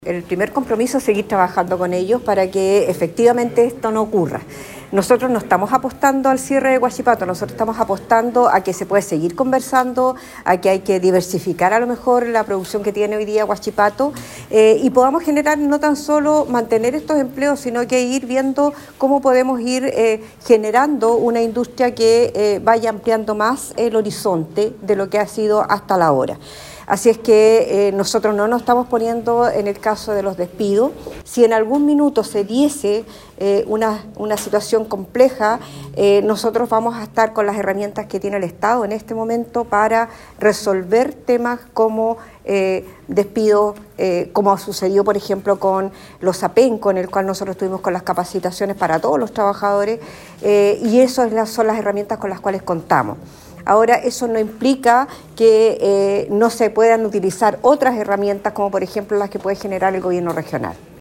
El primer compromiso es seguir trabajando con ellos para que efectivamente esto no ocurra. Nosotros no estamos apostando al cierre de Huachipato, nosotros estamos apostando a que se puede seguir conversando, a que hay que diversificar a lo mejor la producción que tiene hoy día Huachipato y podamos generar no tan solo mantener estos empleos, sino que ir viendo cómo podemos ir generando una industria que vaya ampliando más el horizonte de lo que ha sido hasta la hora. Así es que nosotros no nos estamos poniendo en el caso de los despidos. Si en algún minuto se diese una situación compleja, nosotros vamos a estar con las herramientas que tiene el Estado en este momento para resolver temas como despidos, como sucedió por ejemplo con los APEN, con el cual nosotros estuvimos con las capacitaciones para todos los trabajadores, y esas son las herramientas con las cuales contamos. Ahora, eso no implica que no se puedan utilizar otras herramientas como por ejemplo las que puede generar el gobierno regional.